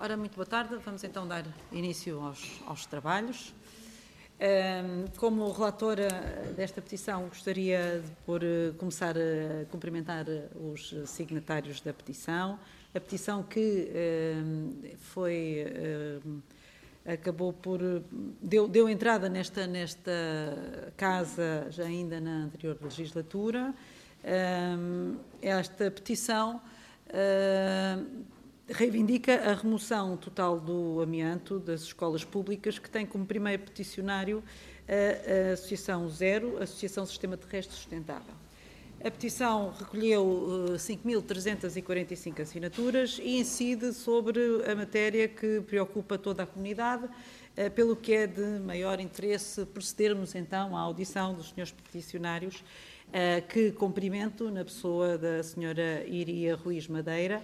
Ora, muito boa tarde. Vamos então dar início aos trabalhos. Como relatora desta petição, gostaria de começar a cumprimentar os signatários da petição. A petição que acabou por... deu entrada nesta casa já ainda na anterior legislatura. Esta petição reivindica a remoção total do amianto das escolas públicas, que tem como primeiro peticionário a Associação Zero, Associação Sistema Terrestre Sustentável. A petição recolheu 5.345 assinaturas e incide sobre a matéria que preocupa toda a comunidade, pelo que é de maior interesse procedermos então à audição dos senhores peticionários, que cumprimento na pessoa da senhora Iria Ruiz Madeira,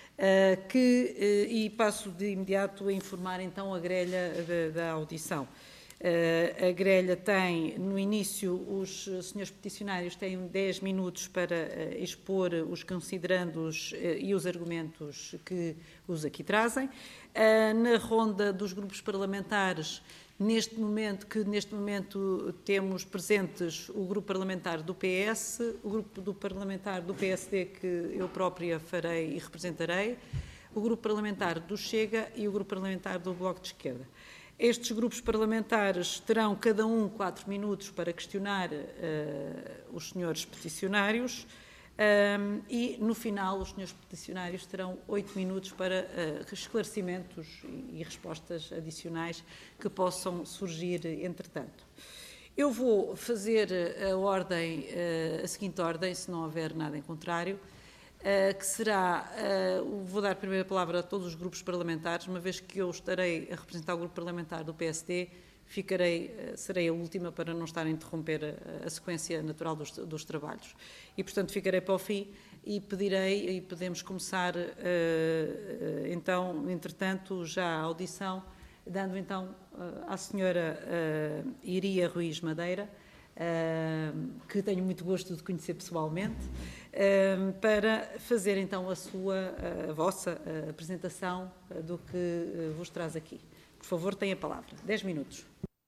e passo de imediato a informar então a grelha da audição. A grelha tem, no início, os senhores peticionários têm 10 minutos para expor os considerandos e os argumentos que os aqui trazem. Na ronda dos grupos parlamentares, neste momento temos presentes o grupo parlamentar do PS, o grupo parlamentar do PSD, que eu própria farei e representarei, o grupo parlamentar do Chega e o grupo parlamentar do Bloco de Esquerda. Estes grupos parlamentares terão cada um 4 minutos para questionar os senhores peticionários e, no final, os senhores peticionários terão 8 minutos para esclarecimentos e respostas adicionais que possam surgir entretanto. Eu vou fazer a seguinte ordem, se não houver nada em contrário, que será, vou dar a primeira palavra a todos os grupos parlamentares, uma vez que eu estarei a representar o grupo parlamentar do PSD, serei a última para não estar a interromper a sequência natural dos trabalhos. E, portanto, ficarei para o fim e pedirei, e podemos começar, então, entretanto, já a audição, dando então à senhora Iria Ruiz Madeira, que tenho muito gosto de conhecer pessoalmente, para fazer então a vossa apresentação do que vos traz aqui. Por favor, tenha a palavra. 10 minutos.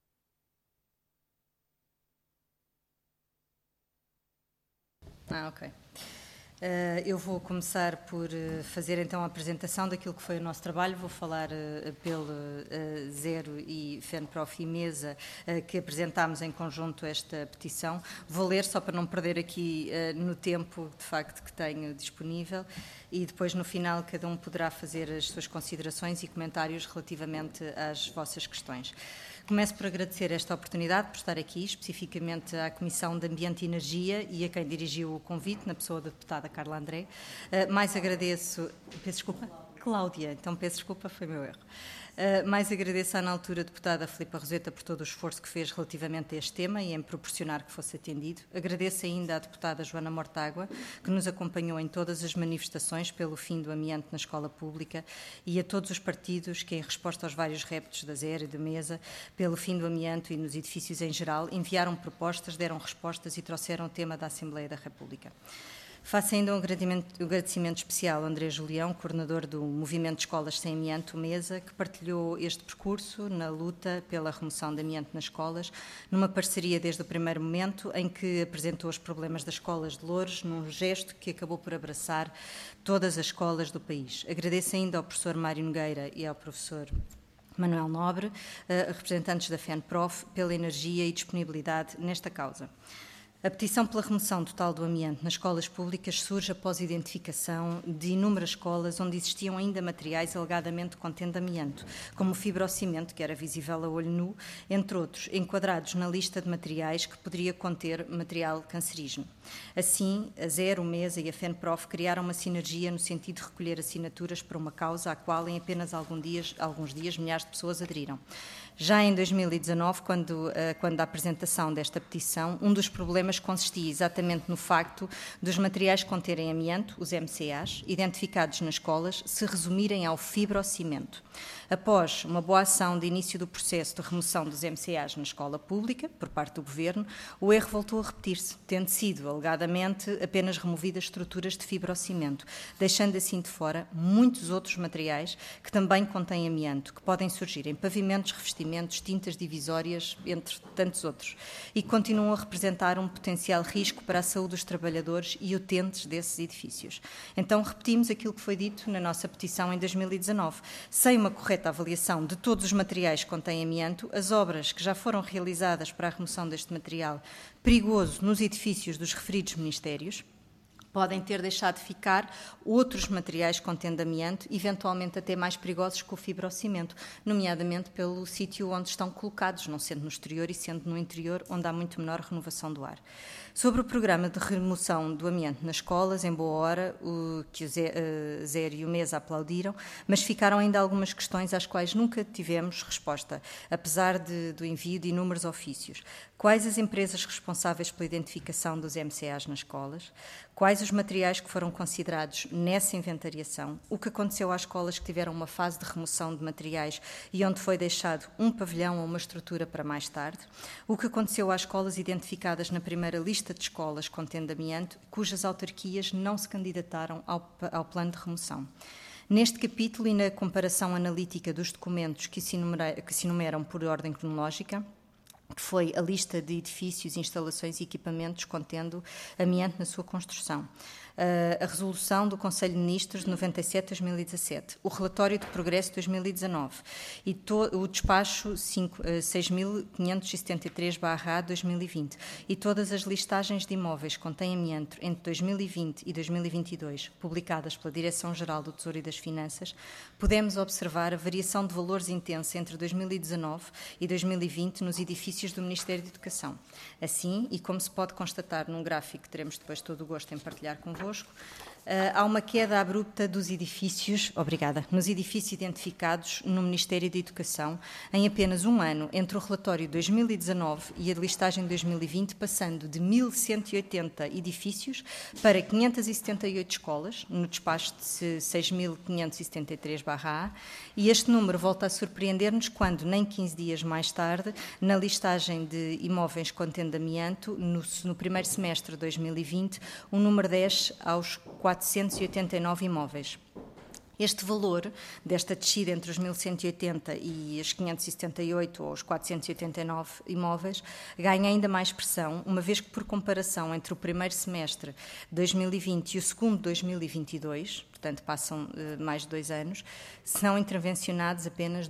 Ok. Eu vou começar por fazer então a apresentação daquilo que foi o nosso trabalho. Vou falar pelo Zero e FENPROF e Mesa, que apresentámos em conjunto esta petição. Vou ler só para não perder aqui no tempo, de facto, que tenho disponível, e depois no final cada um poderá fazer as suas considerações e comentários relativamente às vossas questões. Começo por agradecer esta oportunidade, por estar aqui, especificamente à Comissão de Ambiente e Energia e a quem dirigiu o convite, na pessoa da deputada Carla André. Mais agradeço... Peço desculpa? Cláudia, então peço desculpa, foi meu erro. Mais agradeço à, na altura, a deputada Filipa Roseta por todo o esforço que fez relativamente a este tema e em proporcionar que fosse atendido. Agradeço ainda à deputada Joana Mortágua, que nos acompanhou em todas as manifestações pelo fim do amianto na escola pública, e a todos os partidos que, em resposta aos vários reptos da Zero e da Mesa, pelo fim do amianto e nos edifícios em geral, enviaram propostas, deram respostas e trouxeram o tema da Assembleia da República. Faço ainda um agradecimento especial ao André Julião, coordenador do Movimento de Escolas Sem Amianto, Mesa, que partilhou este percurso na luta pela remoção de amianto nas escolas, numa parceria desde o primeiro momento, em que apresentou os problemas das escolas de Loures, num gesto que acabou por abraçar todas as escolas do país. Agradeço ainda ao professor Mário Nogueira e ao professor Manuel Nobre, representantes da FENPROF, pela energia e disponibilidade nesta causa. A petição pela remoção total do amianto nas escolas públicas surge após a identificação de inúmeras escolas onde existiam ainda materiais alegadamente contendo amianto, como o fibrocimento, que era visível a olho nu, entre outros, enquadrados na lista de materiais que poderia conter material cancerígeno. Assim, a Zero, Mesa e a FENPROF criaram uma sinergia no sentido de recolher assinaturas para uma causa à qual em apenas alguns dias milhares de pessoas aderiram. Já em 2019, quando da apresentação desta petição, um dos problemas problemas consistia exatamente no facto dos materiais conterem amianto, os MCAs, identificados nas escolas, se resumirem ao fibrocimento. Após uma boa ação de início do processo de remoção dos MCAs na escola pública, por parte do Governo, o erro voltou a repetir-se, tendo sido, alegadamente, apenas removidas estruturas de fibrocimento, deixando assim de fora muitos outros materiais que também contêm amianto, que podem surgir em pavimentos, revestimentos, tintas divisórias, entre tantos outros, e continuam a representar um potencial risco para a saúde dos trabalhadores e utentes desses edifícios. Então, repetimos aquilo que foi dito na nossa petição em 2019. Sem uma correta avaliação de todos os materiais que contêm amianto, as obras que já foram realizadas para a remoção deste material perigoso nos edifícios dos referidos ministérios podem ter deixado ficar outros materiais contendo amianto, eventualmente até mais perigosos que o fibrocimento, nomeadamente pelo sítio onde estão colocados, não sendo no exterior e sendo no interior, onde há muito menor renovação do ar. Sobre o programa de remoção do amianto nas escolas, em boa hora, que o Zé e o Mesa aplaudiram, mas ficaram ainda algumas questões às quais nunca tivemos resposta, apesar do envio de inúmeros ofícios. Quais as empresas responsáveis pela identificação dos MCAs nas escolas? Quais os materiais que foram considerados nessa inventariação? O que aconteceu às escolas que tiveram uma fase de remoção de materiais e onde foi deixado um pavilhão ou uma estrutura para mais tarde? O que aconteceu às escolas identificadas na primeira lista de escolas contendo amianto, cujas autarquias não se candidataram ao plano de remoção? Neste capítulo e na comparação analítica dos documentos que se enumeram por ordem cronológica, que foi a lista de edifícios, instalações e equipamentos contendo amianto na sua construção, a resolução do Conselho de Ministros de 97/2017, o relatório de progresso de 2019 e o despacho 6573/2020 e todas as listagens de imóveis que contêm amianto entre 2020 e 2022, publicadas pela Direção-Geral do Tesouro e das Finanças, podemos observar a variação de valores intensa entre 2019 e 2020 nos edifícios do Ministério da Educação. Assim, e como se pode constatar num gráfico que teremos depois todo o gosto em partilhar convosco, há uma queda abrupta dos edifícios, nos edifícios identificados no Ministério da Educação em apenas um ano, entre o relatório de 2019 e a listagem de 2020, passando de 1.180 edifícios para 578 escolas, no despacho de 6.573/A, e este número volta a surpreender-nos quando, nem 15 dias mais tarde, na listagem de imóveis contendo amianto, no primeiro semestre de 2020, o número desce aos 489 imóveis. Este valor, desta descida entre os 1.180 e os 578 ou os 489 imóveis, ganha ainda mais expressão, uma vez que, por comparação entre o primeiro semestre de 2020 e o segundo de 2022, portanto passam mais de 2 anos, são intervencionados apenas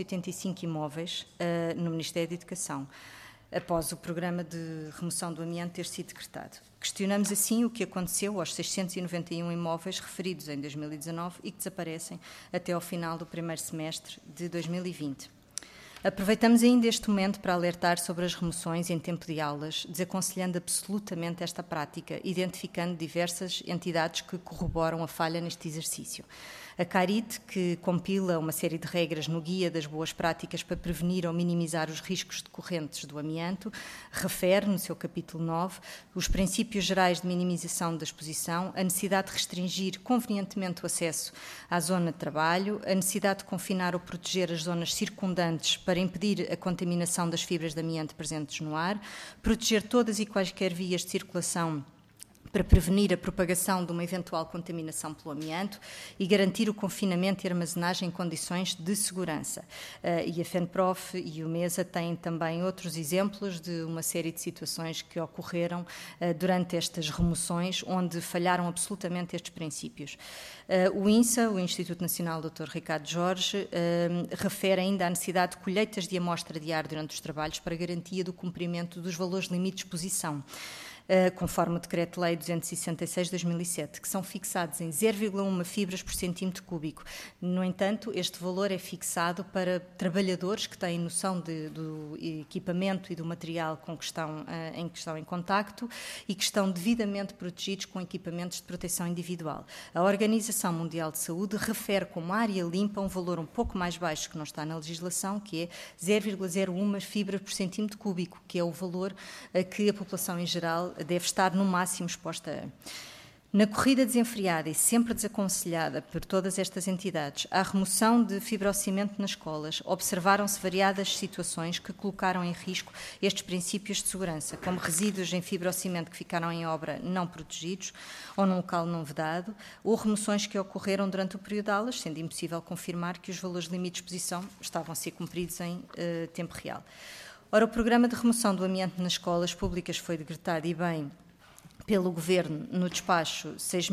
285 imóveis no Ministério da Educação, após o programa de remoção do amianto ter sido decretado. Questionamos assim o que aconteceu aos 691 imóveis referidos em 2019 e que desaparecem até ao final do primeiro semestre de 2020. Aproveitamos ainda este momento para alertar sobre as remoções em tempo de aulas, desaconselhando absolutamente esta prática, identificando diversas entidades que corroboram a falha neste exercício. A CARIT, que compila uma série de regras no Guia das Boas Práticas para prevenir ou minimizar os riscos decorrentes do amianto, refere, no seu capítulo 9, os princípios gerais de minimização da exposição, a necessidade de restringir convenientemente o acesso à zona de trabalho, a necessidade de confinar ou proteger as zonas circundantes para impedir a contaminação das fibras de amianto presentes no ar, proteger todas e quaisquer vias de circulação para prevenir a propagação de uma eventual contaminação pelo amianto e garantir o confinamento e armazenagem em condições de segurança. E a FENPROF e o MESA têm também outros exemplos de uma série de situações que ocorreram durante estas remoções, onde falharam absolutamente estes princípios. O INSA, o Instituto Nacional Dr. Ricardo Jorge, refere ainda à necessidade de colheitas de amostra de ar durante os trabalhos para garantia do cumprimento dos valores limite de exposição, conforme o Decreto-Lei 266/2007, que são fixados em 0,1 fibras por centímetro cúbico. No entanto, este valor é fixado para trabalhadores que têm noção do equipamento e do material com que estão em contacto e que estão devidamente protegidos com equipamentos de proteção individual. A Organização Mundial de Saúde refere como área limpa um valor um pouco mais baixo que não está na legislação, que é 0,01 fibras por centímetro cúbico, que é o valor que a população em geral deve estar no máximo exposta a. Na corrida desenfreada e sempre desaconselhada por todas estas entidades à remoção de fibrocimento nas escolas, observaram-se variadas situações que colocaram em risco estes princípios de segurança, como resíduos em fibrocimento que ficaram em obra não protegidos ou num local não vedado, ou remoções que ocorreram durante o período de aulas, sendo impossível confirmar que os valores de limite de exposição estavam a ser cumpridos em tempo real. Ora, o programa de remoção do amianto nas escolas públicas foi decretado e bem pelo Governo no despacho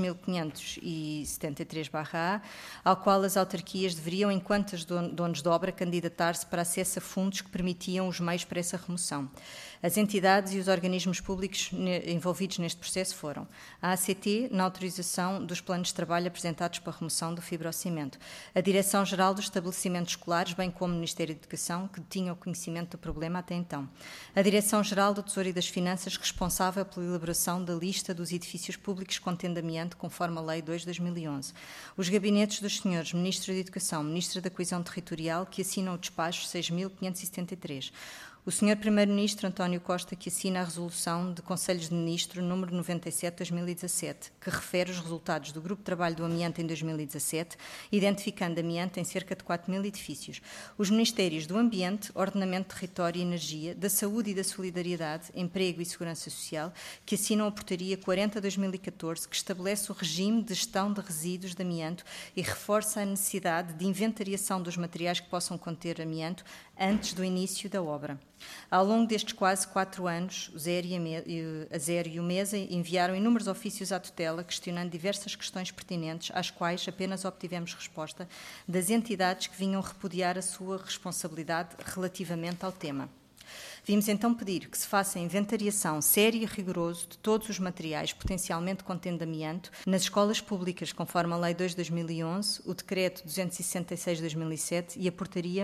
6.573/A, ao qual as autarquias deveriam, enquanto os donos de obra, candidatar-se para acesso a fundos que permitiam os meios para essa remoção. As entidades e os organismos públicos envolvidos neste processo foram a ACT, na autorização dos planos de trabalho apresentados para a remoção do fibrocimento, a Direção-Geral dos Estabelecimentos Escolares, bem como o Ministério da Educação, que tinha o conhecimento do problema até então, a Direção-Geral do Tesouro e das Finanças, responsável pela elaboração da lista dos edifícios públicos contendo amianto, conforme a Lei 2/2011, os gabinetes dos senhores Ministro da Educação, Ministro da Coesão Territorial, que assinam o despacho 6.573, o Sr. Primeiro-Ministro António Costa, que assina a resolução de Conselhos de Ministro número 97/2017, que refere os resultados do Grupo de Trabalho do Amianto em 2017, identificando amianto em cerca de 4.000 edifícios. Os Ministérios do Ambiente, Ordenamento, Território e Energia, da Saúde e da Solidariedade, Emprego e Segurança Social, que assinam a Portaria 40/2014, que estabelece o regime de gestão de resíduos de amianto e reforça a necessidade de inventariação dos materiais que possam conter amianto antes do início da obra. Ao longo destes quase 4 anos, a Zero e o MESA enviaram inúmeros ofícios à tutela, questionando diversas questões pertinentes, às quais apenas obtivemos resposta das entidades que vinham repudiar a sua responsabilidade relativamente ao tema. Vimos então pedir que se faça a inventariação séria e rigorosa de todos os materiais potencialmente contendo amianto nas escolas públicas, conforme a Lei 2/2011, o Decreto 266/2007 e a Portaria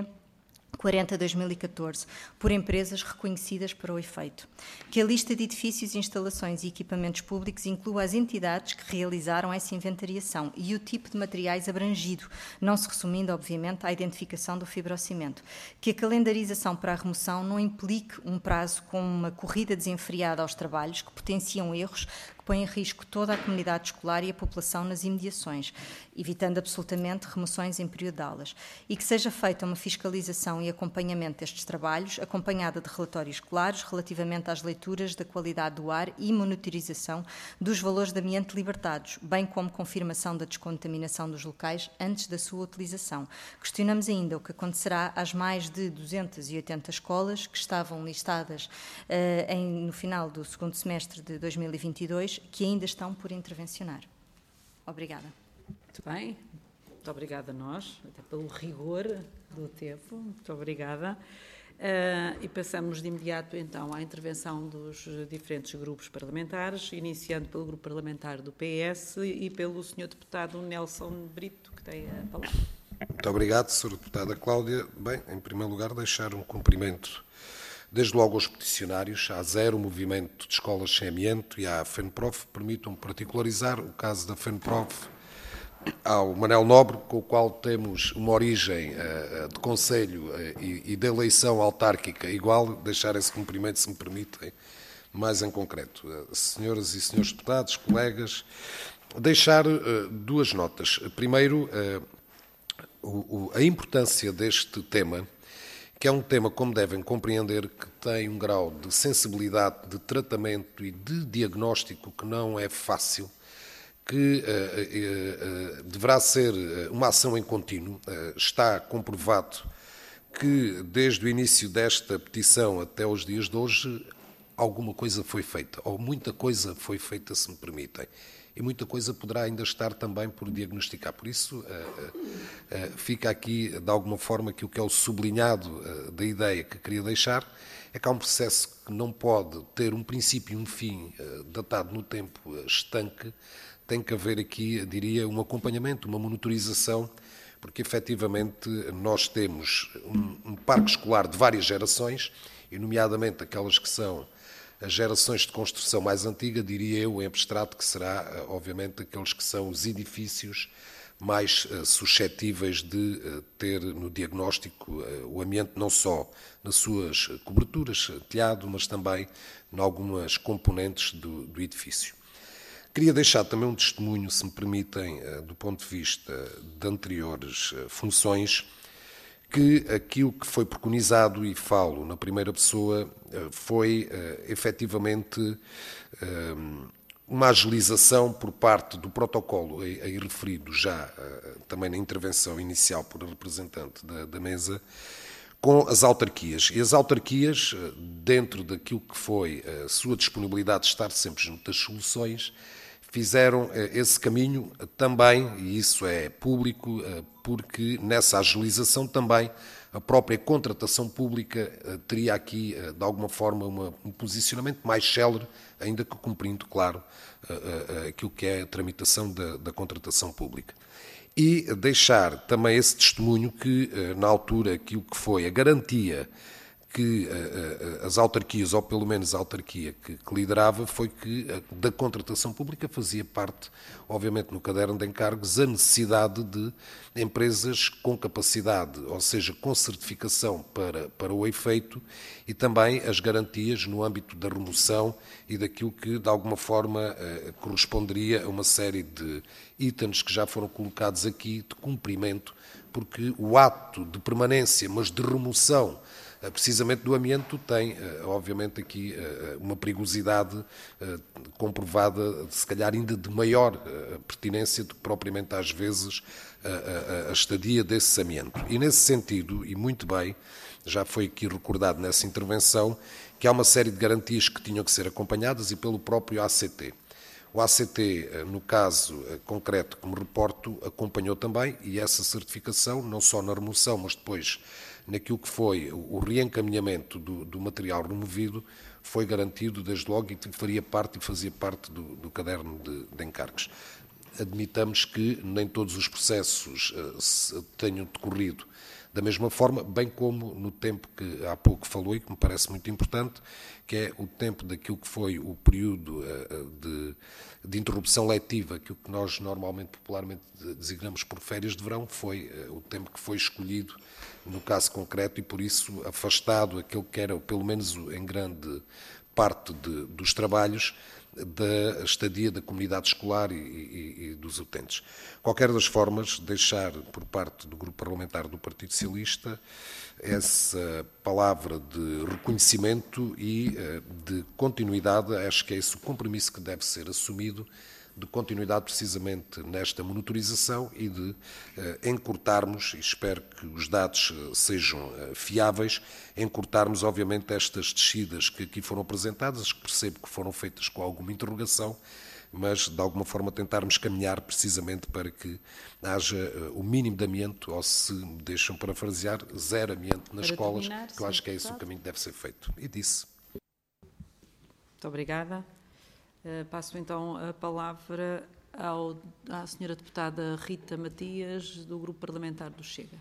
40/2014, por empresas reconhecidas para o efeito. Que a lista de edifícios, instalações e equipamentos públicos inclua as entidades que realizaram essa inventariação e o tipo de materiais abrangido, não se resumindo, obviamente, à identificação do fibrocimento. Que a calendarização para a remoção não implique um prazo com uma corrida desenfreada aos trabalhos que potenciam erros que põem em risco toda a comunidade escolar e a população nas imediações, evitando absolutamente remoções em período de aulas. E que seja feita uma fiscalização e acompanhamento destes trabalhos, acompanhada de relatórios claros relativamente às leituras da qualidade do ar e monitorização dos valores de amianto libertados, bem como confirmação da descontaminação dos locais antes da sua utilização. Questionamos ainda o que acontecerá às mais de 280 escolas que estavam listadas no final do segundo semestre de 2022, que ainda estão por intervencionar. Obrigada. Muito bem. Muito obrigada a nós, até pelo rigor do tempo. Muito obrigada. E passamos de imediato, então, à intervenção dos diferentes grupos parlamentares, iniciando pelo grupo parlamentar do PS e pelo Sr. Deputado Nelson Brito, que tem a palavra. Muito obrigado, Sra. Deputada Cláudia. Bem, em primeiro lugar, deixar um cumprimento, desde logo aos peticionários, à Zero, Movimento de Escolas Sem Amianto, e à FENPROF. Permitam-me particularizar o caso da FENPROF, ao Manel Nobre, com o qual temos uma origem de conselho e de eleição autárquica igual, deixar esse cumprimento, se me permitem, mais em concreto. Senhoras e senhores deputados, colegas, deixar duas notas. Primeiro, a importância deste tema, que é um tema, como devem compreender, que tem um grau de sensibilidade, de tratamento e de diagnóstico que não é fácil, que deverá ser uma ação em contínuo. Está comprovado que, desde o início desta petição até os dias de hoje, alguma coisa foi feita, ou muita coisa foi feita, se me permitem. E muita coisa poderá ainda estar também por diagnosticar. Por isso, fica aqui, de alguma forma, que o que é o sublinhado da ideia que queria deixar é que há um processo que não pode ter um princípio e um fim datado no tempo estanque. Tem que haver aqui, diria, um acompanhamento, uma monitorização, porque efetivamente nós temos um parque escolar de várias gerações, e nomeadamente aquelas que são as gerações de construção mais antiga, diria eu, em abstrato, que será, obviamente, aqueles que são os edifícios mais suscetíveis de ter no diagnóstico o ambiente não só nas suas coberturas, telhado, mas também em algumas componentes do edifício. Queria deixar também um testemunho, se me permitem, do ponto de vista de anteriores funções, que aquilo que foi preconizado, e falo na primeira pessoa, foi efetivamente uma agilização por parte do protocolo aí referido já também na intervenção inicial por representante da mesa, com as autarquias. E as autarquias, dentro daquilo que foi a sua disponibilidade de estar sempre junto das soluções, fizeram esse caminho também, e isso é público, porque nessa agilização também a própria contratação pública teria aqui, de alguma forma, um posicionamento mais célere, ainda que cumprindo, claro, aquilo que é a tramitação da contratação pública. E deixar também esse testemunho que, na altura, aquilo que foi a garantia que as autarquias, ou pelo menos a autarquia que liderava, foi que da contratação pública fazia parte, obviamente no caderno de encargos, a necessidade de empresas com capacidade, ou seja, com certificação para o efeito, e também as garantias no âmbito da remoção e daquilo que de alguma forma corresponderia a uma série de itens que já foram colocados aqui de cumprimento, porque o ato de permanência, mas de remoção precisamente do amianto, tem, obviamente, aqui uma perigosidade comprovada, se calhar ainda de maior pertinência do que propriamente às vezes a estadia desse amianto. E nesse sentido, e muito bem, já foi aqui recordado nessa intervenção, que há uma série de garantias que tinham que ser acompanhadas e pelo próprio ACT. O ACT, no caso concreto que me reporto, acompanhou também, e essa certificação, não só na remoção, mas depois naquilo que foi o reencaminhamento do material removido, foi garantido desde logo e fazia parte do caderno de encargos. Admitamos que nem todos os processos tenham decorrido da mesma forma, bem como no tempo que há pouco falou e que me parece muito importante, que é o tempo daquilo que foi o período de interrupção letiva, aquilo que nós normalmente, popularmente, designamos por férias de verão, foi o tempo que foi escolhido no caso concreto e, por isso, afastado aquele que era, pelo menos em grande parte dos trabalhos, da estadia da comunidade escolar e dos utentes. Qualquer das formas, deixar por parte do Grupo Parlamentar do Partido Socialista essa palavra de reconhecimento e de continuidade, acho que é esse o compromisso que deve ser assumido, de continuidade precisamente nesta monitorização e de encurtarmos, e espero que os dados sejam fiáveis, encurtarmos obviamente estas descidas que aqui foram apresentadas, que percebo que foram feitas com alguma interrogação, mas de alguma forma tentarmos caminhar precisamente para que haja o mínimo de amianto, ou se me deixam parafrasear, zero amianto nas escolas, que eu acho que é esse o caminho que deve ser feito. E disse. Muito obrigada. Passo então a palavra à senhora deputada Rita Matias, do Grupo Parlamentar do Chega.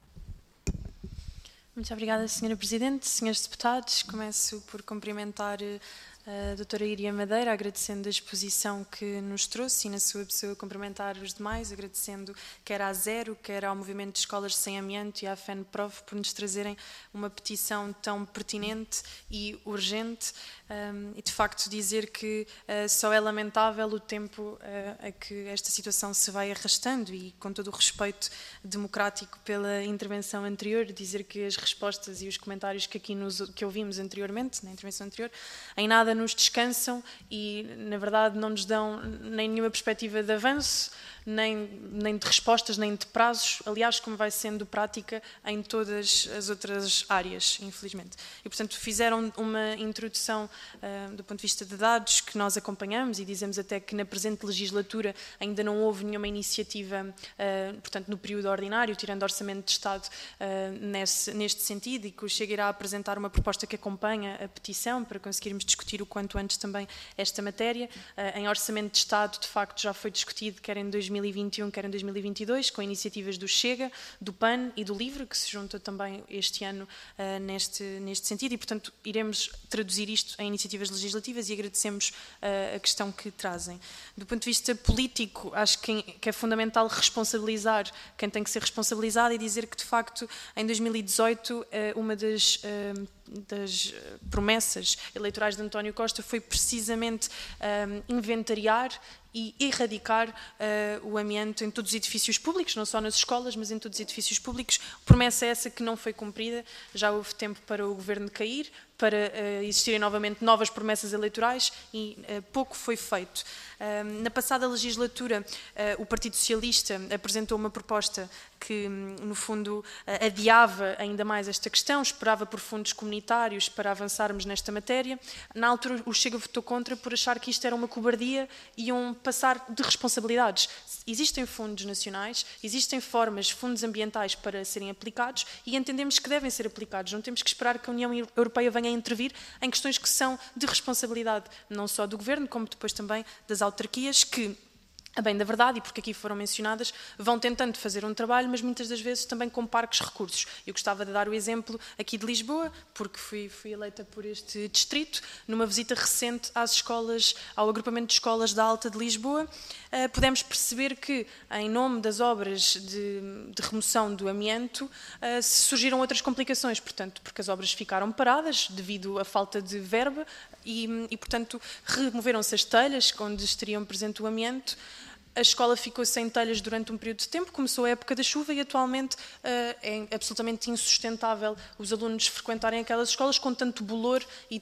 Muito obrigada, senhora Presidente. Senhores deputados, começo por cumprimentar a doutora Iria Madeira, agradecendo a exposição que nos trouxe e, na sua pessoa, cumprimentar os demais, agradecendo quer à Zero, quer ao Movimento de Escolas Sem Amianto e à FENPROF por nos trazerem uma petição tão pertinente e urgente. E, de facto, dizer que só é lamentável o tempo a que esta situação se vai arrastando e, com todo o respeito democrático pela intervenção anterior, dizer que as respostas e os comentários que aqui que ouvimos anteriormente, na intervenção anterior, em nada nos descansam e, na verdade, não nos dão nem nenhuma perspectiva de avanço, nem de respostas, nem de prazos, aliás, como vai sendo prática em todas as outras áreas, infelizmente. E, portanto, fizeram uma introdução do ponto de vista de dados que nós acompanhamos e dizemos até que na presente legislatura ainda não houve nenhuma iniciativa, portanto, no período ordinário, tirando orçamento de Estado, neste sentido, e que o Chega irá apresentar uma proposta que acompanha a petição para conseguirmos discutir o quanto antes também esta matéria. Em Orçamento de Estado, de facto, já foi discutido, quer em 2021, quer em 2022, com iniciativas do Chega, do PAN e do LIVRE, que se junta também este ano neste sentido, e, portanto, iremos traduzir isto em iniciativas legislativas e agradecemos a questão que trazem. Do ponto de vista político, acho que é fundamental responsabilizar quem tem que ser responsabilizado e dizer que, de facto, em 2018, uma das promessas eleitorais de António Costa foi precisamente inventariar e erradicar o amianto em todos os edifícios públicos, não só nas escolas, mas em todos os edifícios públicos. Promessa essa que não foi cumprida, já houve tempo para o Governo cair, para existirem novamente novas promessas eleitorais e pouco foi feito. Na passada legislatura, o Partido Socialista apresentou uma proposta que, no fundo, adiava ainda mais esta questão, esperava por fundos comunitários para avançarmos nesta matéria. Na altura, o Chega votou contra por achar que isto era uma cobardia e um passar de responsabilidades. Existem fundos nacionais, existem formas, fundos ambientais para serem aplicados e entendemos que devem ser aplicados. Não temos que esperar que a União Europeia venha a intervir em questões que são de responsabilidade, não só do Governo, como depois também das autarquias, que, a bem da verdade, e porque aqui foram mencionadas, vão tentando fazer um trabalho, mas muitas das vezes também com parcos recursos. Eu gostava de dar o exemplo aqui de Lisboa, porque fui eleita por este distrito, numa visita recente às escolas, ao agrupamento de escolas da Alta de Lisboa, pudemos perceber que, em nome das obras de remoção do amianto, surgiram outras complicações, portanto, porque as obras ficaram paradas devido à falta de verba e portanto, removeram-se as telhas onde estariam presente o amianto. A escola ficou sem telhas durante um período de tempo, começou a época da chuva e atualmente é absolutamente insustentável os alunos frequentarem aquelas escolas com tanto bolor e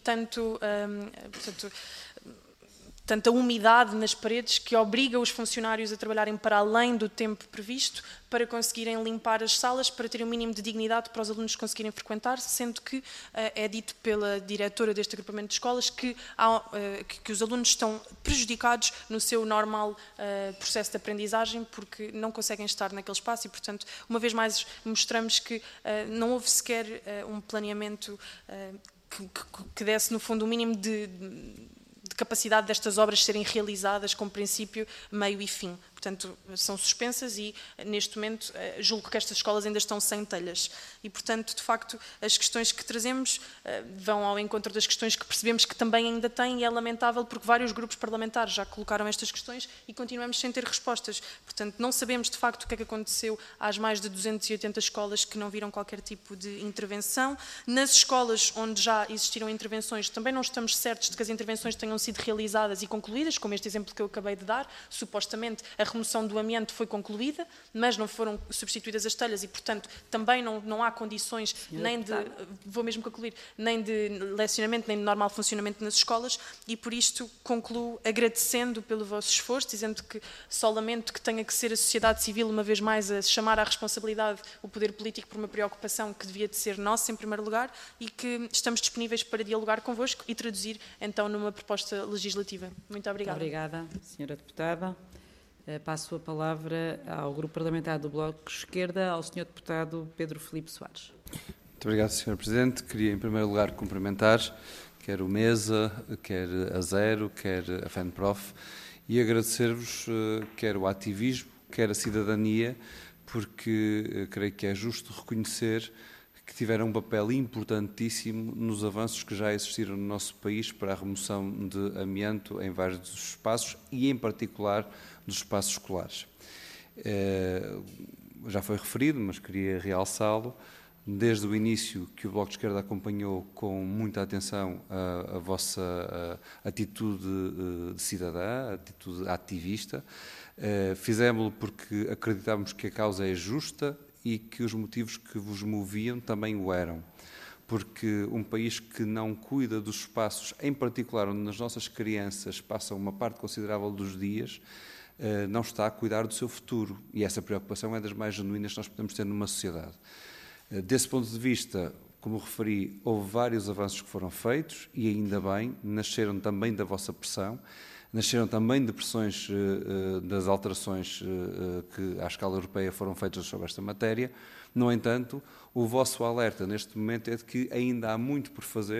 tanta umidade nas paredes que obriga os funcionários a trabalharem para além do tempo previsto para conseguirem limpar as salas, para terem um mínimo de dignidade para os alunos conseguirem frequentar, sendo que é dito pela diretora deste agrupamento de escolas que os alunos estão prejudicados no seu normal processo de aprendizagem porque não conseguem estar naquele espaço e, portanto, uma vez mais mostramos que não houve sequer um planeamento que desse, no fundo, o mínimo de capacidade destas obras serem realizadas com princípio, meio e fim. Portanto, são suspensas e, neste momento, julgo que estas escolas ainda estão sem telhas. E, portanto, de facto, as questões que trazemos vão ao encontro das questões que percebemos que também ainda têm e é lamentável porque vários grupos parlamentares já colocaram estas questões e continuamos sem ter respostas. Portanto, não sabemos, de facto, o que é que aconteceu às mais de 280 escolas que não viram qualquer tipo de intervenção. Nas escolas onde já existiram intervenções, também não estamos certos de que as intervenções tenham sido realizadas e concluídas, como este exemplo que eu acabei de dar. Supostamente, a remoção do amianto foi concluída, mas não foram substituídas as telhas e, portanto, também não há condições nem de, vou mesmo concluir, nem de lecionamento, nem de normal funcionamento nas escolas e, por isto, concluo agradecendo pelo vosso esforço, dizendo que só lamento que tenha que ser a sociedade civil, uma vez mais, a chamar à responsabilidade o poder político por uma preocupação que devia de ser nossa, em primeiro lugar, e que estamos disponíveis para dialogar convosco e traduzir, então, numa proposta legislativa. Muito obrigada. Obrigada, Sra. Deputada. Passo a palavra ao Grupo Parlamentar do Bloco de Esquerda, ao Sr. Deputado Pedro Filipe Soares. Muito obrigado, Sr. Presidente. Queria, em primeiro lugar, cumprimentar quer o MESA, quer a Zero, quer a FENPROF e agradecer-vos quer o ativismo, quer a cidadania, porque creio que é justo reconhecer que tiveram um papel importantíssimo nos avanços que já existiram no nosso país para a remoção de amianto em vários dos espaços e, em particular, dos espaços escolares. Já foi referido, mas queria realçá-lo, desde o início que o Bloco de Esquerda acompanhou com muita atenção a vossa atitude cidadã, atitude ativista. Fizemos-lo porque acreditávamos que a causa é justa e que os motivos que vos moviam também o eram. Porque um país que não cuida dos espaços, em particular onde as nossas crianças passam uma parte considerável dos dias, não está a cuidar do seu futuro. E essa preocupação é das mais genuínas que nós podemos ter numa sociedade. Desse ponto de vista, como referi, houve vários avanços que foram feitos e ainda bem, nasceram também da vossa pressão, nasceram também de pressões das alterações que à escala europeia foram feitas sobre esta matéria. No entanto, o vosso alerta neste momento é de que ainda há muito por fazer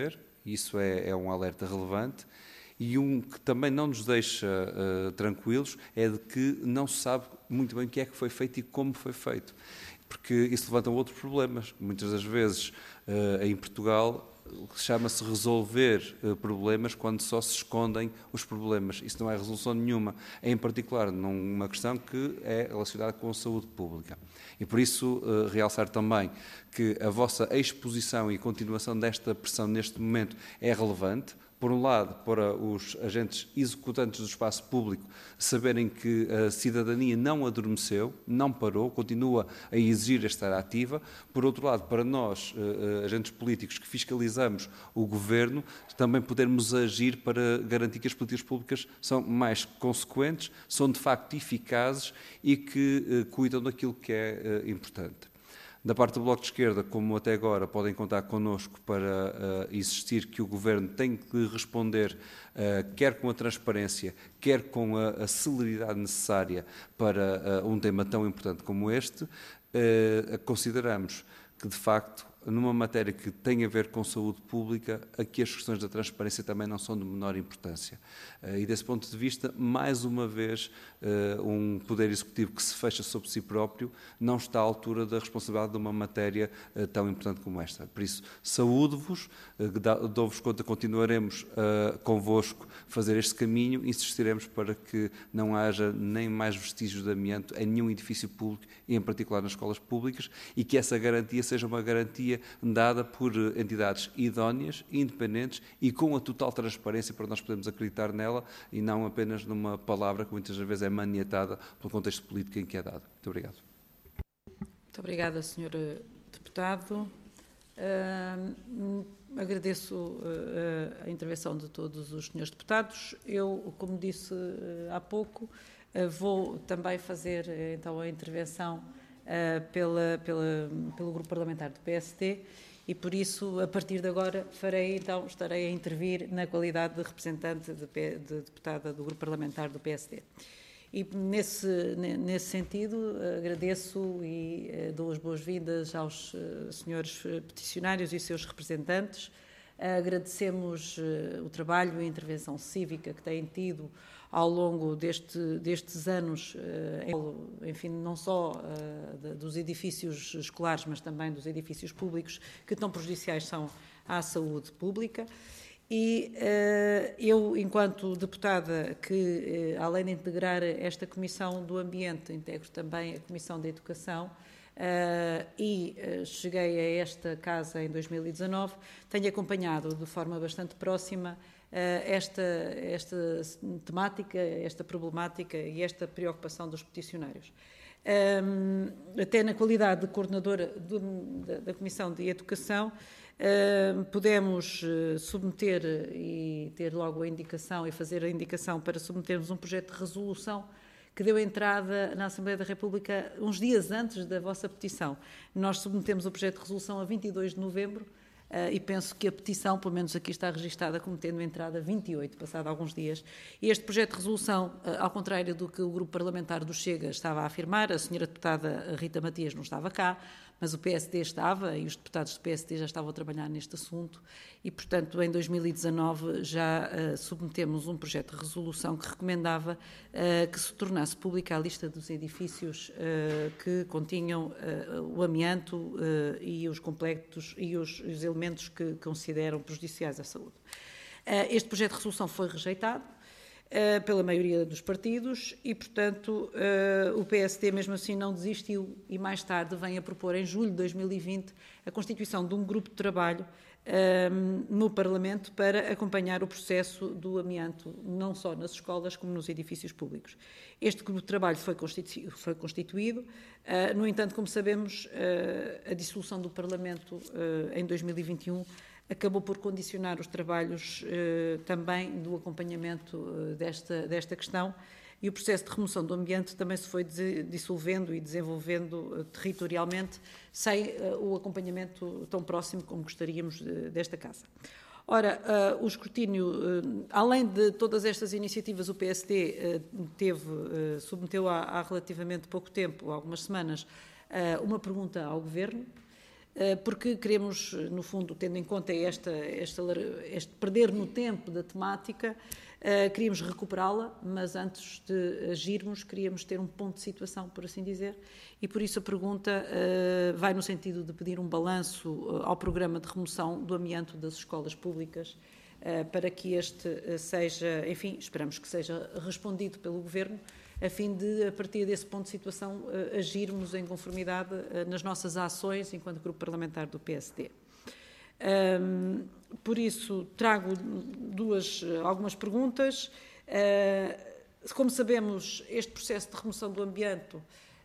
Isso é um alerta relevante. E um que também não nos deixa tranquilos é de que não se sabe muito bem o que é que foi feito e como foi feito. Porque isso levanta outros problemas. Muitas das vezes, em Portugal, chama-se resolver problemas quando só se escondem os problemas. Isso não é resolução nenhuma, em particular numa questão que é relacionada com a saúde pública. E por isso realçar também que a vossa exposição e continuação desta pressão neste momento é relevante. Por um lado, para os agentes executantes do espaço público saberem que a cidadania não adormeceu, não parou, continua a exigir estar ativa. Por outro lado, para nós, agentes políticos que fiscalizamos o governo, também podermos agir para garantir que as políticas públicas são mais consequentes, são de facto eficazes e que cuidam daquilo que é importante. Da parte do Bloco de Esquerda, como até agora, podem contar connosco para insistir que o Governo tem que responder, quer com a transparência, quer com a celeridade necessária para um tema tão importante como este. Consideramos que, de facto, numa matéria que tem a ver com saúde pública, aqui as questões da transparência também não são de menor importância. E desse ponto de vista, mais uma vez, um Poder Executivo que se fecha sobre si próprio não está à altura da responsabilidade de uma matéria tão importante como esta. Por isso, saúdo-vos, dou-vos conta, continuaremos convosco fazer este caminho e insistiremos para que não haja nem mais vestígios de amianto em nenhum edifício público, e em particular nas escolas públicas, e que essa garantia seja uma garantia dada por entidades idóneas, independentes e com a total transparência para nós podermos acreditar nela e não apenas numa palavra que muitas vezes é maniatada pelo contexto político em que é dado. Muito obrigado. Muito obrigada, Sr. Deputado. Agradeço a intervenção de todos os senhores deputados. Eu, como disse há pouco, vou também fazer então a intervenção pelo Grupo Parlamentar do PSD e, por isso, a partir de agora, estarei a intervir na qualidade de representante de deputada do Grupo Parlamentar do PSD. E, nesse sentido, agradeço e dou as boas-vindas aos senhores peticionários e seus representantes. Agradecemos o trabalho e a intervenção cívica que têm tido ao longo destes anos, enfim, não só dos edifícios escolares, mas também dos edifícios públicos, que tão prejudiciais são à saúde pública. E eu, enquanto deputada que, além de integrar esta Comissão do Ambiente, integro também a Comissão da Educação, e cheguei a esta casa em 2019, tenho acompanhado de forma bastante próxima esta temática, esta problemática e esta preocupação dos peticionários. Até na qualidade de coordenadora da Comissão de Educação, pudemos submeter e ter logo a indicação e fazer a indicação para submetermos um projeto de resolução que deu entrada na Assembleia da República uns dias antes da vossa petição. Nós submetemos o projeto de resolução a 22 de novembro, e penso que a petição, pelo menos aqui está registada como tendo entrada 28, passado alguns dias. E este projeto de resolução, ao contrário do que o Grupo Parlamentar do Chega estava a afirmar, a senhora deputada Rita Matias não estava cá, mas o PSD estava e os deputados do PSD já estavam a trabalhar neste assunto e, portanto, em 2019 já submetemos um projeto de resolução que recomendava que se tornasse pública a lista dos edifícios que continham o amianto e os complexos e os elementos que consideram prejudiciais à saúde. Este projeto de resolução foi rejeitado pela maioria dos partidos e, portanto, o PSD mesmo assim não desistiu e mais tarde vem a propor, em julho de 2020, a constituição de um grupo de trabalho no Parlamento para acompanhar o processo do amianto, não só nas escolas como nos edifícios públicos. Este grupo de trabalho foi constituído, no entanto, como sabemos, a dissolução do Parlamento em 2021 acabou por condicionar os trabalhos também do acompanhamento desta questão e o processo de remoção do ambiente também se foi dissolvendo e desenvolvendo territorialmente sem o acompanhamento tão próximo como gostaríamos desta Casa. Ora, o escrutínio, além de todas estas iniciativas, o PSD submeteu há relativamente pouco tempo, algumas semanas, uma pergunta ao Governo, porque queremos, no fundo, tendo em conta este perder no tempo da temática, queríamos recuperá-la, mas antes de agirmos queríamos ter um ponto de situação, por assim dizer, e por isso a pergunta vai no sentido de pedir um balanço ao programa de remoção do amianto das escolas públicas, para que este seja, enfim, esperamos que seja respondido pelo Governo, a fim de, a partir desse ponto de situação, agirmos em conformidade nas nossas ações enquanto grupo parlamentar do PSD. Por isso, trago algumas perguntas. Como sabemos, este processo de remoção do amianto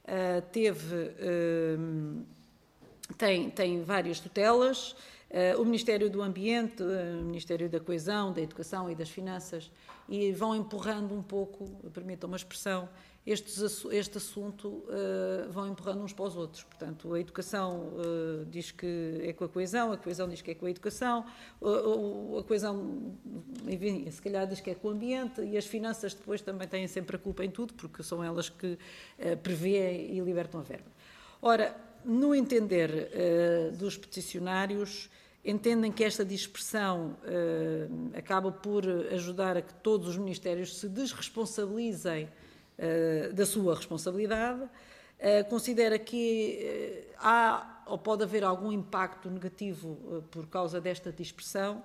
tem várias tutelas. O Ministério do Ambiente, o Ministério da Coesão, da Educação e das Finanças, e vão empurrando um pouco, permitam uma expressão, este assunto, vão empurrando uns para os outros. Portanto, a Educação diz que é com a Coesão diz que é com a Educação, a Coesão, enfim, se calhar diz que é com o Ambiente, e as Finanças depois também têm sempre a culpa em tudo, porque são elas que prevêem e libertam a verba. Ora, no entender dos peticionários, entendem que esta dispersão acaba por ajudar a que todos os ministérios se desresponsabilizem da sua responsabilidade, considera que há ou pode haver algum impacto negativo por causa desta dispersão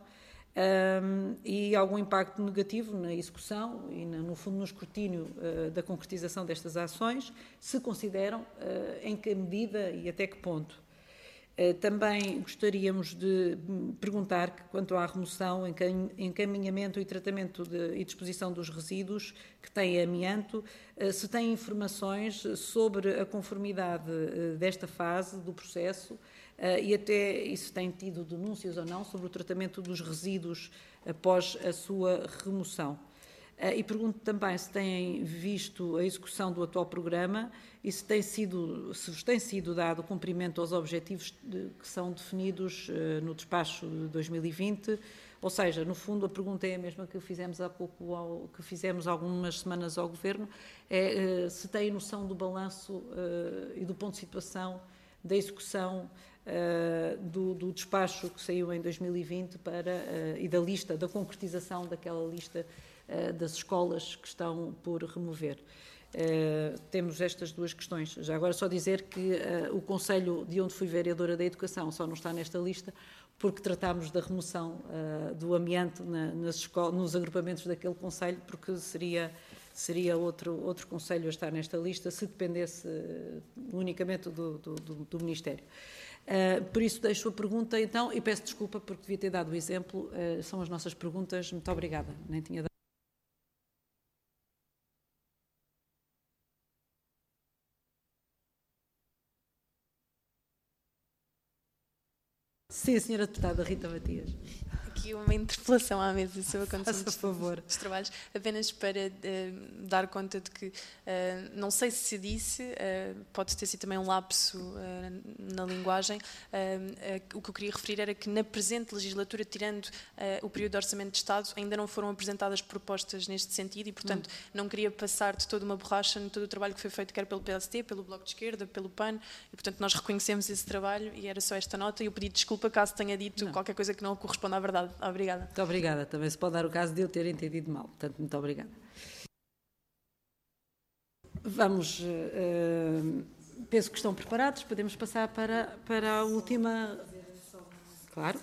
e algum impacto negativo na execução e, no fundo, no escrutínio da concretização destas ações, se consideram em que medida e até que ponto. Também gostaríamos de perguntar que, quanto à remoção, encaminhamento e tratamento e disposição dos resíduos que têm amianto, se têm informações sobre a conformidade desta fase do processo e se têm tido denúncias ou não sobre o tratamento dos resíduos após a sua remoção. E pergunto também se têm visto a execução do atual programa e se vos tem sido dado cumprimento aos objetivos que são definidos no despacho de 2020, ou seja, no fundo a pergunta é a mesma que fizemos há pouco, que fizemos algumas semanas ao Governo, se têm noção do balanço e do ponto de situação da execução do despacho que saiu em 2020 e da lista, da concretização daquela lista das escolas que estão por remover. Temos estas duas questões. Já agora só dizer que o Conselho de onde fui vereadora da Educação só não está nesta lista porque tratámos da remoção do amianto nos agrupamentos daquele Conselho, porque seria outro Conselho a estar nesta lista se dependesse unicamente do Ministério. Por isso deixo a pergunta então e peço desculpa porque devia ter dado o exemplo. São as nossas perguntas. Muito obrigada. Nem tinha dado. Sim, a senhora deputada Rita Matias. Aqui uma interpelação à mesa sobre a condição dos trabalhos, apenas para dar conta de que, não sei se se disse, pode ter sido também um lapso na linguagem, o que eu queria referir era que na presente legislatura, tirando o período de Orçamento de Estado, ainda não foram apresentadas propostas neste sentido e, portanto, não queria passar de toda uma borracha no todo o trabalho que foi feito, quer pelo PSD, pelo Bloco de Esquerda, pelo PAN, e, portanto, nós reconhecemos esse trabalho e era só esta nota e eu pedi desculpa caso tenha dito qualquer coisa que não corresponda à verdade. Obrigada. Muito obrigada. Também se pode dar o caso de eu ter entendido mal. Portanto, muito obrigada. Vamos, penso que estão preparados. Podemos passar para a última... Claro.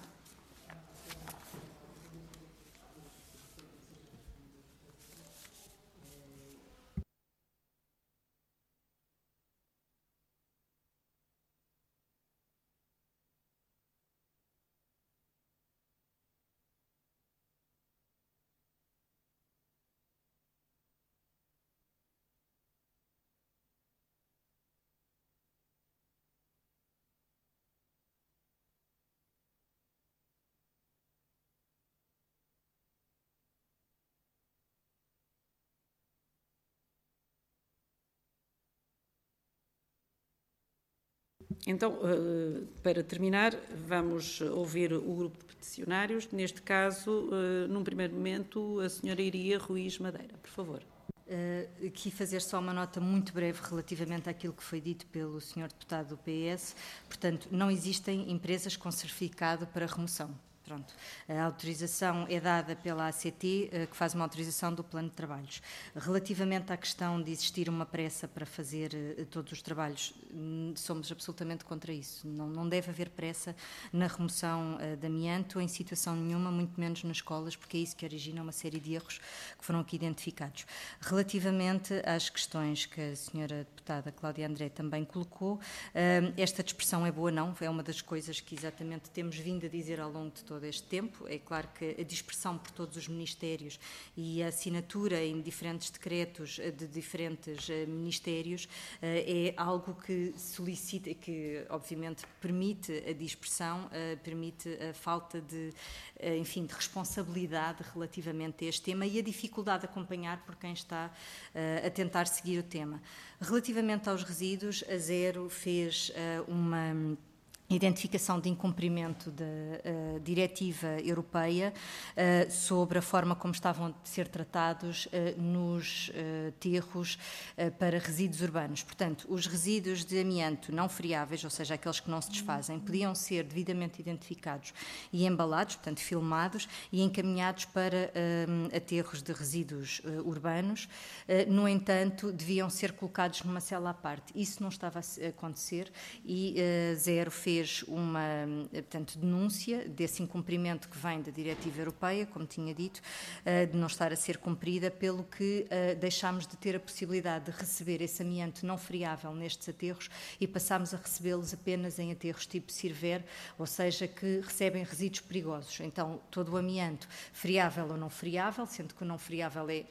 Então, para terminar, vamos ouvir o grupo de peticionários. Neste caso, num primeiro momento, a senhora Iria Ruiz Madeira, por favor. Aqui fazer só uma nota muito breve relativamente àquilo que foi dito pelo Sr. Deputado do PS. Portanto, não existem empresas com certificado para remoção. Pronto. A autorização é dada pela ACT, que faz uma autorização do plano de trabalhos. Relativamente à questão de existir uma pressa para fazer todos os trabalhos, somos absolutamente contra isso. Não deve haver pressa na remoção de amianto em situação nenhuma, muito menos nas escolas, porque é isso que origina uma série de erros que foram aqui identificados. Relativamente às questões que a senhora deputada Cláudia André também colocou, esta dispersão é boa, não? É uma das coisas que exatamente temos vindo a dizer ao longo de todo este tempo. É claro que a dispersão por todos os ministérios e a assinatura em diferentes decretos de diferentes ministérios é algo que solicita, que obviamente permite a dispersão, permite a falta de, enfim, de responsabilidade relativamente a este tema e a dificuldade de acompanhar por quem está a tentar seguir o tema. Relativamente aos resíduos, a Zero fez uma identificação de incumprimento da diretiva europeia sobre a forma como estavam a ser tratados nos aterros para resíduos urbanos. Portanto, os resíduos de amianto não friáveis, ou seja, aqueles que não se desfazem, podiam ser devidamente identificados e embalados, portanto, filmados e encaminhados para aterros de resíduos urbanos. No entanto, deviam ser colocados numa cela à parte. Isso não estava a acontecer e Zero fez uma, portanto, denúncia desse incumprimento que vem da diretiva europeia, como tinha dito, de não estar a ser cumprida, pelo que deixámos de ter a possibilidade de receber esse amianto não friável nestes aterros e passámos a recebê-los apenas em aterros tipo CIRVER, ou seja, que recebem resíduos perigosos. Então, todo o amianto, friável ou não friável, sendo que o não friável é,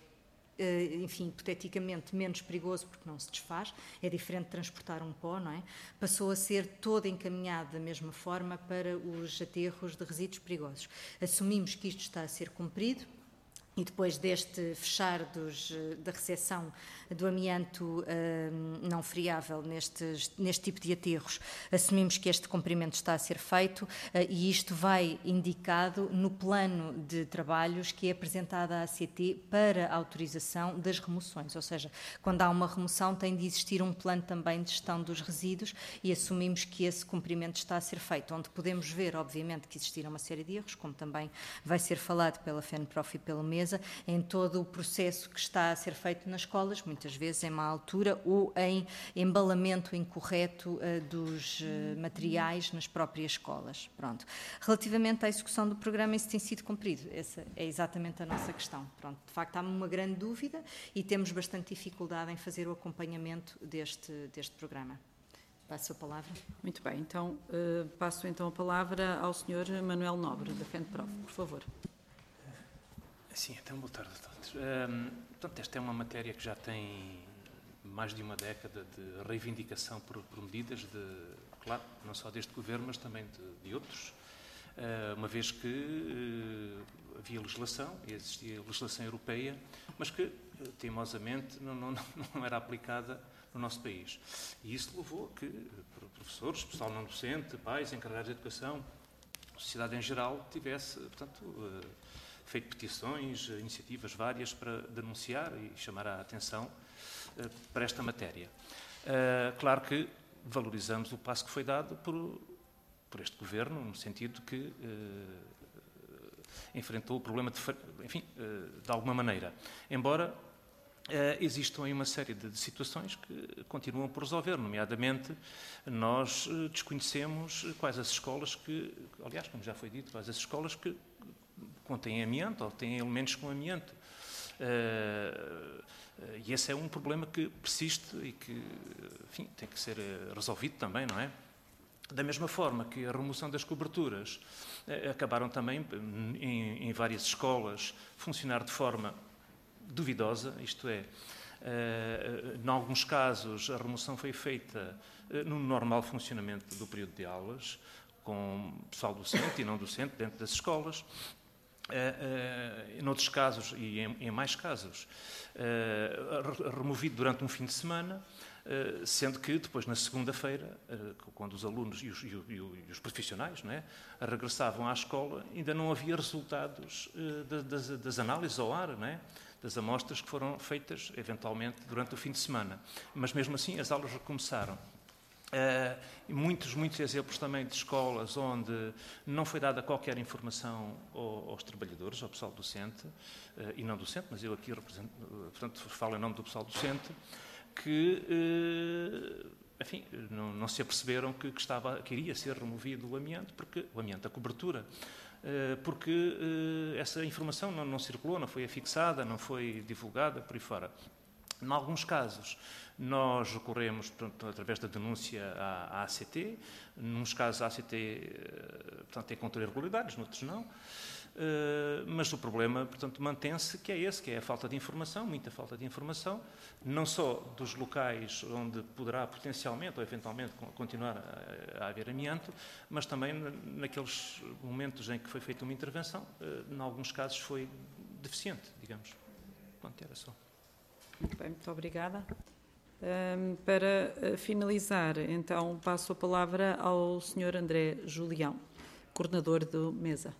enfim, hipoteticamente menos perigoso porque não se desfaz, é diferente de transportar um pó, não é? Passou a ser todo encaminhado da mesma forma para os aterros de resíduos perigosos. Assumimos que isto está a ser cumprido e depois deste fechar da recepção do amianto não friável neste tipo de aterros, assumimos que este cumprimento está a ser feito e isto vai indicado no plano de trabalhos que é apresentado à ACT para a autorização das remoções, ou seja, quando há uma remoção tem de existir um plano também de gestão dos resíduos e assumimos que esse cumprimento está a ser feito, onde podemos ver, obviamente, que existiram uma série de erros, como também vai ser falado pela FENPROF e pela mesa, em todo o processo que está a ser feito nas escolas, muitas vezes em má altura ou em embalamento incorreto dos materiais nas próprias escolas. Pronto. Relativamente à execução do programa, isso tem sido cumprido. Essa é exatamente a nossa questão. Pronto. De facto, há uma grande dúvida e temos bastante dificuldade em fazer o acompanhamento deste programa. Passo a palavra. Muito bem, então passo então a palavra ao Sr. Manuel Nobre, da FENPROF, por favor. Sim, então boa tarde a todos. Portanto, esta é uma matéria que já tem mais de uma década de reivindicação por medidas, claro, não só deste Governo, mas também de outros, uma vez que havia legislação, existia legislação europeia, mas que, teimosamente, não era aplicada no nosso país. E isso levou a que professores, pessoal não docente, pais, encarregados de educação, a sociedade em geral, tivesse, portanto, feito petições, iniciativas várias para denunciar e chamar a atenção para esta matéria. Claro que valorizamos o passo que foi dado por este Governo, no sentido que enfrentou o problema, de alguma maneira. Embora existam aí uma série de situações que continuam por resolver, nomeadamente nós desconhecemos quais as escolas que, aliás, como já foi dito, quais as escolas que contêm amianto ou têm elementos com amianto. E esse é um problema que persiste e que, enfim, tem que ser resolvido também, não é? Da mesma forma que a remoção das coberturas acabaram também em várias escolas funcionar de forma duvidosa, isto é, em alguns casos a remoção foi feita no normal funcionamento do período de aulas, com pessoal docente e não docente dentro das escolas. Em outros casos, e em mais casos, removido durante um fim de semana, Sendo que depois, na segunda-feira, quando os alunos e os profissionais, não é, regressavam à escola, ainda não havia resultados das análises ao ar, não é, das amostras que foram feitas, eventualmente, durante o fim de semana. Mas, mesmo assim, as aulas recomeçaram. Muitos exemplos também de escolas onde não foi dada qualquer informação aos trabalhadores, ao pessoal docente, e não docente, mas eu aqui represento, portanto, falo em nome do pessoal docente, que, enfim, não se aperceberam que iria ser removido o amianto, a cobertura, porque essa informação não circulou, não foi afixada, não foi divulgada, por aí fora. Em alguns casos, nós recorremos, portanto, através da denúncia à ACT. Nos casos, a ACT portanto, encontrou irregularidades, noutros não. Mas o problema, portanto, mantém-se, que é esse, que é a falta de informação, muita falta de informação, não só dos locais onde poderá potencialmente ou eventualmente continuar a haver amianto, mas também naqueles momentos em que foi feita uma intervenção, em alguns casos foi deficiente, digamos. Pronto, era só. Muito bem, muito obrigada. Para finalizar, então, passo a palavra ao Sr. André Julião, coordenador do Mesa.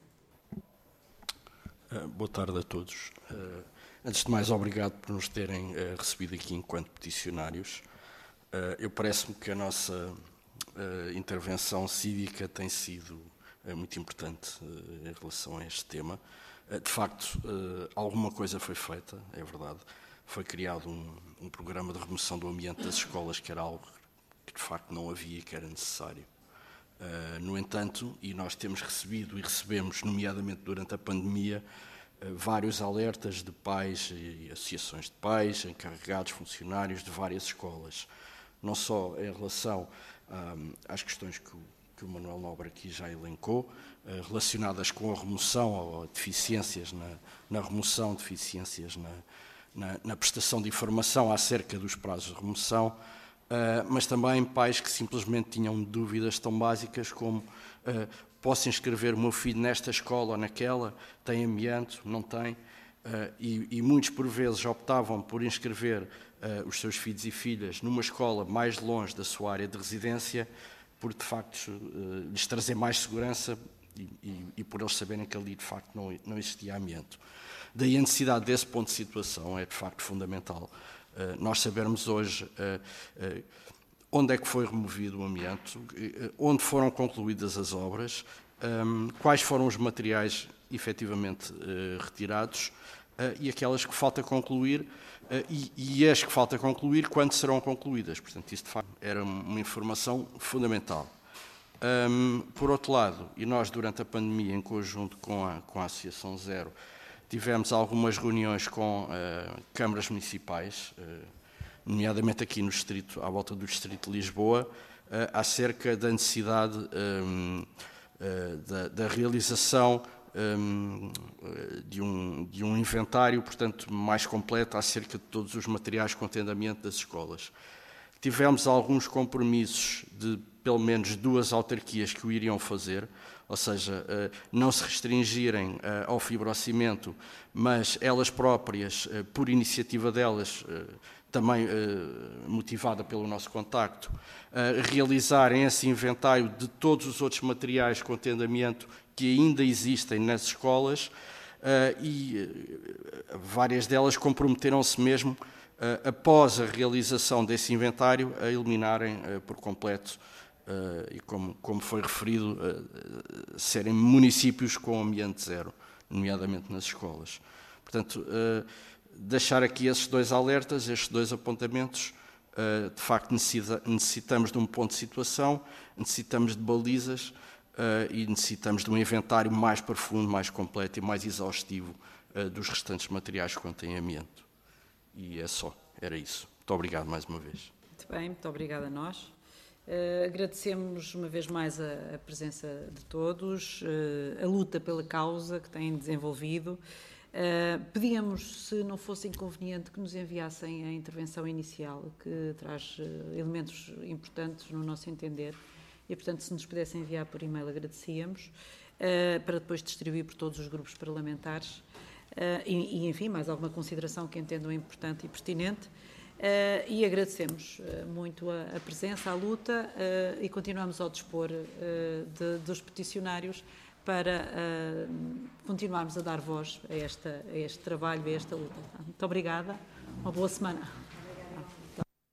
Boa tarde a todos. Antes de mais, obrigado por nos terem recebido aqui enquanto peticionários. Parece-me que a nossa intervenção cívica tem sido muito importante em relação a este tema. De facto, alguma coisa foi feita, é verdade. Foi criado um programa de remoção do amianto das escolas, que era algo que de facto não havia e que era necessário. No entanto, e nós temos recebido e recebemos, nomeadamente durante a pandemia, vários alertas de pais e associações de pais, encarregados, funcionários de várias escolas, não só em relação às questões que o Manuel Nobre aqui já elencou, relacionadas com a remoção ou deficiências na remoção, deficiências na prestação de informação acerca dos prazos de remoção, mas também pais que simplesmente tinham dúvidas tão básicas como posso inscrever o meu filho nesta escola ou naquela, tem amianto, não tem, e muitos por vezes optavam por inscrever os seus filhos e filhas numa escola mais longe da sua área de residência, por de facto lhes trazer mais segurança e por eles saberem que ali de facto não existia amianto. Daí a necessidade desse ponto de situação é de facto fundamental. Nós sabermos hoje onde é que foi removido o amianto, onde foram concluídas as obras, quais foram os materiais efetivamente retirados e aquelas que falta concluir e as que falta concluir, quando serão concluídas. Portanto, isso de facto era uma informação fundamental. Por outro lado, e nós durante a pandemia, em conjunto com a Associação Zero, tivemos algumas reuniões com câmaras municipais, nomeadamente aqui no distrito, à volta do distrito de Lisboa, acerca da necessidade da realização de um inventário, portanto, mais completo acerca de todos os materiais com atendimento das escolas. Tivemos alguns compromissos de pelo menos 2 autarquias que o iriam fazer, ou seja, não se restringirem ao fibrocimento, mas elas próprias, por iniciativa delas, também motivada pelo nosso contacto, realizarem esse inventário de todos os outros materiais com atendimento que ainda existem nas escolas e várias delas comprometeram-se mesmo, após a realização desse inventário, a eliminarem por completo e como foi referido, serem municípios com ambiente zero, nomeadamente nas escolas. Portanto, deixar aqui esses 2 alertas, estes 2 apontamentos, de facto necessitamos de um ponto de situação, necessitamos de balizas e necessitamos de um inventário mais profundo, mais completo e mais exaustivo dos restantes materiais que contêm amianto. E é só, era isso. Muito obrigado mais uma vez. Muito bem, muito obrigada a nós. Agradecemos uma vez mais a presença de todos, a luta pela causa que têm desenvolvido. Pedíamos, se não fosse inconveniente, que nos enviassem a intervenção inicial, que traz elementos importantes no nosso entender, e, portanto, se nos pudessem enviar por e-mail, agradecíamos, para depois distribuir por todos os grupos parlamentares, e, enfim, mais alguma consideração que entendam importante e pertinente. e agradecemos muito a presença, a luta e continuamos ao dispor dos peticionários para continuarmos a dar voz a este trabalho, a esta luta. Muito obrigada, uma boa semana.